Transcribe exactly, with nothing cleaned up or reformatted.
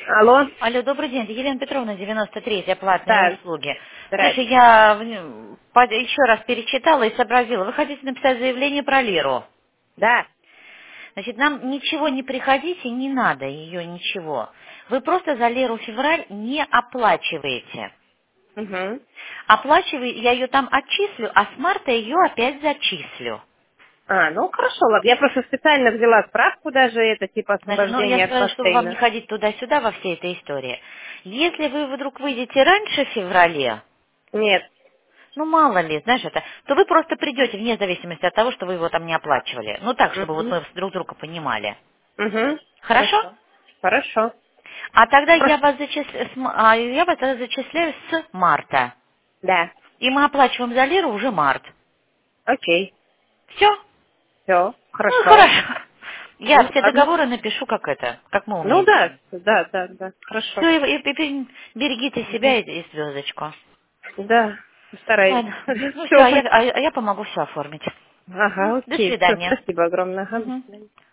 Алло, Алло, добрый день. Это Елена Петровна, девяносто третья, платные да, услуги. Слушай, здрасте. я м, по- еще раз перечитала и сообразила. Вы хотите написать заявление про Леру? Да. Значит, нам ничего не приходите, не надо ее ничего. Вы просто за Леру февраль не оплачиваете. Угу. Оплачиваю, я ее там отчислю, а с марта ее опять зачислю. А, ну хорошо, ладно. Я просто специально взяла справку даже, это типа Значит, ну, я освобождение от сказала, чтобы вам не бассейна. ходить туда-сюда во всей этой истории. Если вы вдруг выйдете раньше в феврале, Нет. ну, мало ли, знаешь, это, то вы просто придете вне зависимости от того, что вы его там не оплачивали. Ну, так, чтобы вот Угу. мы друг друга понимали. Угу. Хорошо? Хорошо. Хорошо. А тогда я Просто- вас, зачисля- с м- а я вас тогда зачисляю с марта. Да. И мы оплачиваем за Леру уже март. Окей. Все? Все. Ну, Хорошо. хорошо. Я Ну все ладно. договоры напишу, как это, как мы Ну умеем. да, да, да, да. Хорошо. Все, и, и- и берегите Угу. себя и, и звездочку. Да. Постараюсь. Ладно. Ну все, Все. а я, а я а я помогу все оформить. М, Ага, До окей. Все, свидания. спасибо огромное. Ага, до Мгм. свидания.